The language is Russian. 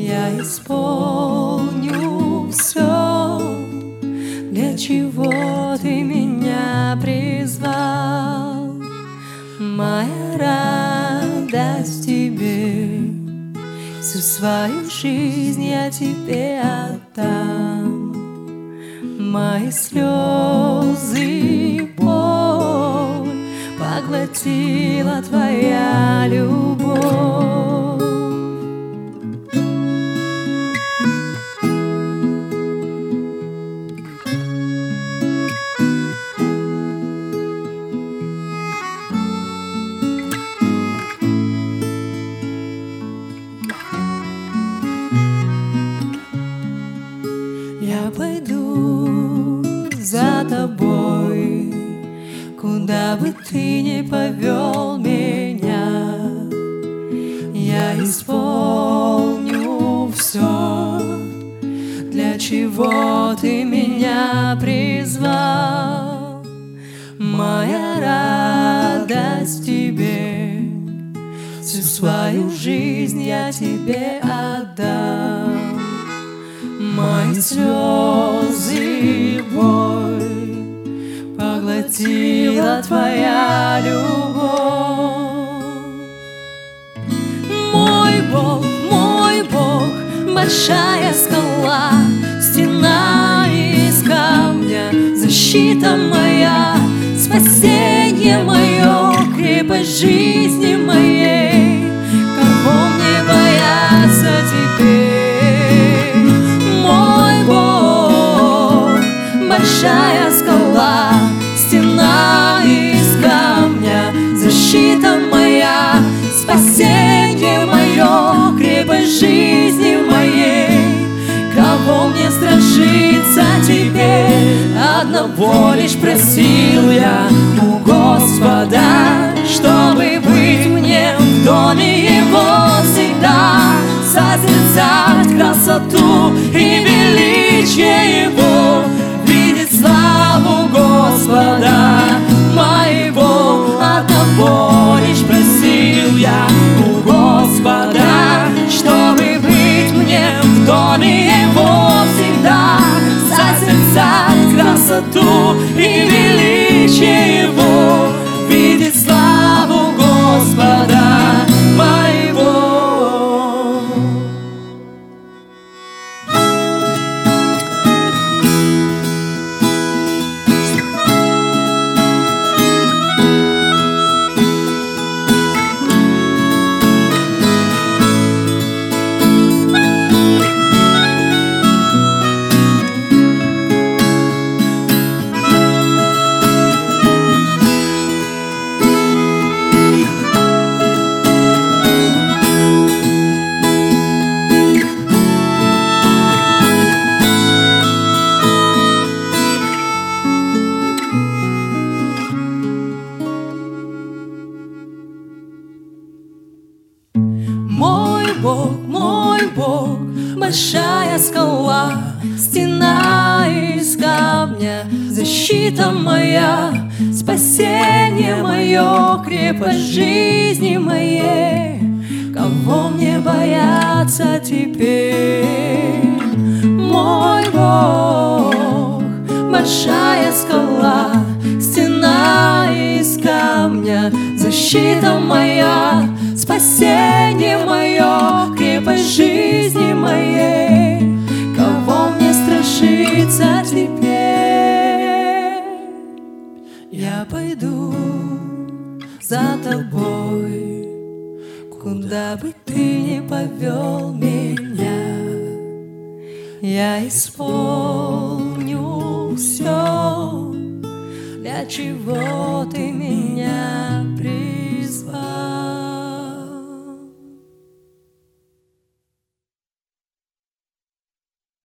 Я исполню все, для чего ты меня призвал. Моя радость в тебе, всю свою жизнь я тебе отдам. Мои слезы и боль поглотила твоя любовь. Я пойду за тобой, куда бы ты ни повел меня. Я исполню все, для чего ты меня призвал. Моя радость в тебе, всю свою жизнь я тебе отдам. Мои слезы и боль поглотила твоя любовь. Мой Бог, большая скала, стена из камня, защита моя, спасение мое, крепость жизни моей. Кого мне бояться теперь? Большая скала, стена из камня, защита моя, спасение мое, крепость жизни моей. Кого мне страшиться теперь? Одного лишь просил я у Господа, чтобы быть мне в доме Его всегда, созерцать красоту и величие Его, славу Господа моего. Одного лишь просил я у Господа, чтобы быть мне в доме Его всегда, созерцать красоту и величие Его, видеть славу Господа моего. Мой Бог, большая скала, стена из камня, защита моя, спасение мое, крепость жизни моей. Кого мне бояться теперь? Мой Бог, большая скала, стена из камня, защита моя, спасение мое, крепость жизни моей. Кого мне страшиться теперь? Я пойду за тобой, куда бы ты ни повел меня. Я исполню все, для чего ты меня